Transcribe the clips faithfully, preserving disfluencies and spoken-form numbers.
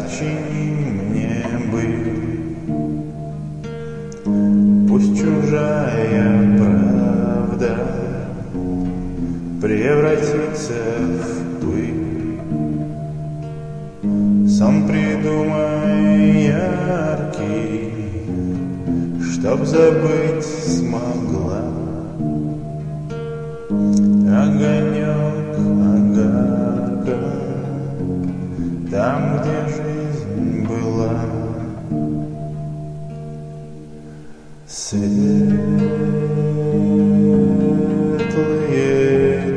Сочини мне быть, пусть чужая правда превратится в пыль. Сон придумай яркий, чтоб забыть смогла. Огонек огарка там, где жизнь была. Светлые,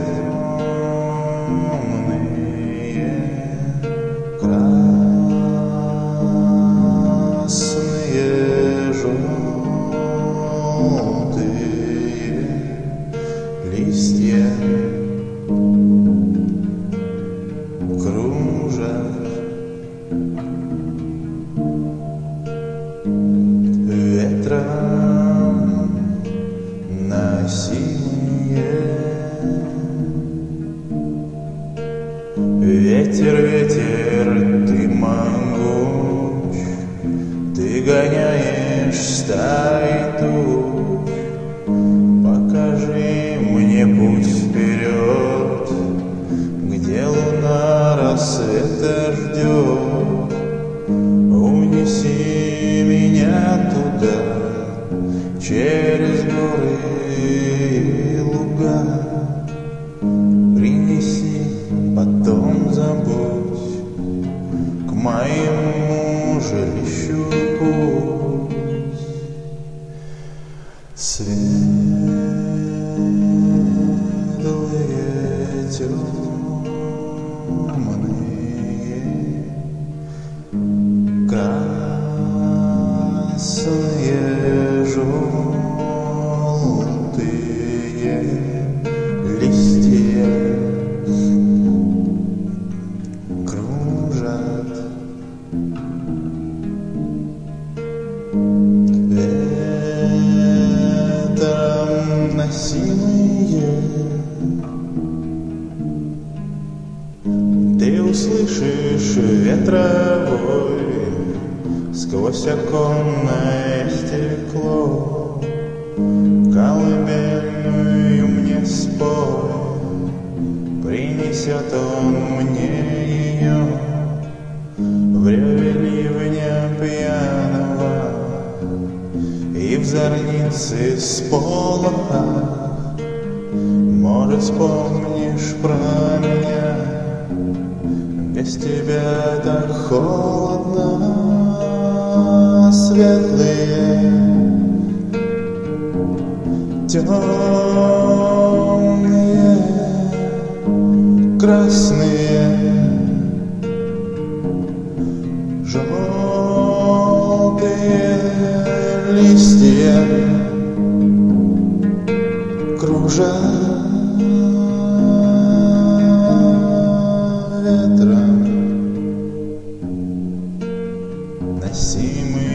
темные, красные, желтые листья кружат. Ветром носимые. Ветер, ветер, ты могуч, ты гоняешь стаи туч. Покажи мне путь вперед, где луна рассвета ждет. Унеси меня туда, через горы и луга. Принеси, потом забудь, к моему жилищу путь. Светлые, темные, красные, желтые листья кружат. Ветром носимые. Ты услышишь ветровой сквозь оконное стекло колыбельную мне спой. Принесет он мне ее в реве ливня пьяного и в зорнице с полоха. Может, вспомнишь про меня, без тебя так холодно. Светлые, темные, красные, желтые листья кружат. Ветром носимые.